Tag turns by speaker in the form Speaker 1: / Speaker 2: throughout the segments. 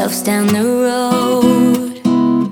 Speaker 1: ourselves down the road.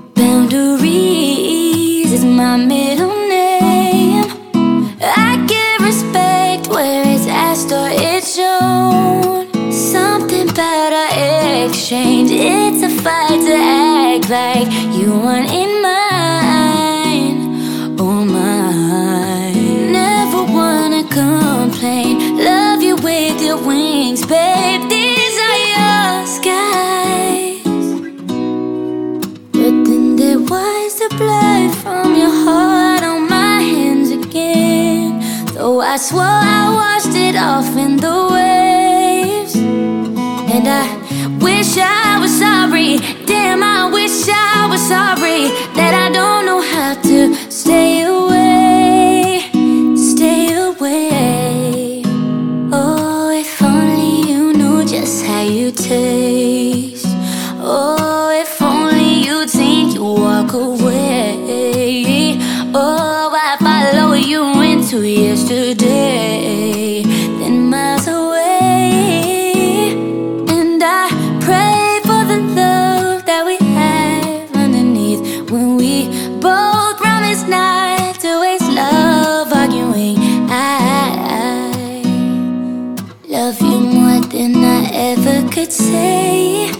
Speaker 1: Boundaries is my middle name. I give respect where it's asked or it's shown. Something about our exchange, it's a fight to act like you weren't in mine or mine. Never wanna complain, love you with your wings, babe. These are your skies. But then there was the blood from your heart on my hands again. Though I swore I washed it off in the waves. And I wish I was sorry. Damn, I wish I was sorry that I don't know how to stay away, stay away. Oh, if only you knew just how you taste. Oh, if only you'd think you walk away. Oh, I follow you into yesterday, then miles away. And I pray for the love that we have underneath, when we both promise not to waste love arguing. I love you more than I ever could say.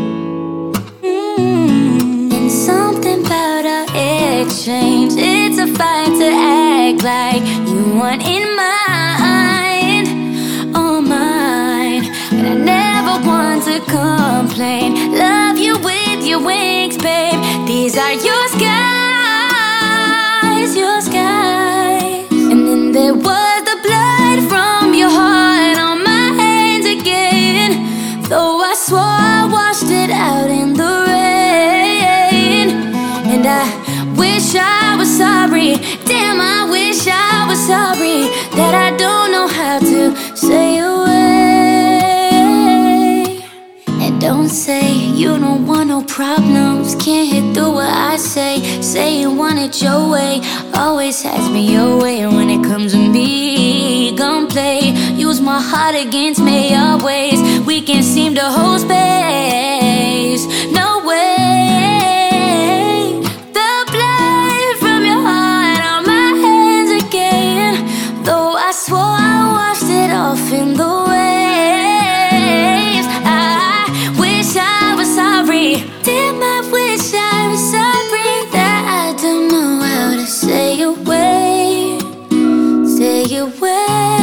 Speaker 1: And something about our exchange, it's a fight to act like you weren't in mind or mine. But I never want to complain, love you with your wings, babe. These are your skies, your skies. And then there was the blood from your heart on my hands again. Though I swore I washed it out in the rain. And I wish I was sorry. Damn, I wish I was sorry that I don't know how to stay away. And don't say you don't want no problems, can't hit through what I say. Say you want it your way, always has me your way. And when it comes to me, gon' play. Use my heart against me always. We can't seem to hold space, no way. The blood from your heart on my hands again. Though I swore I washed it off in the waves. I wish I was sorry. Damn, I wish I was sorry that I don't know how to stay away, stay away.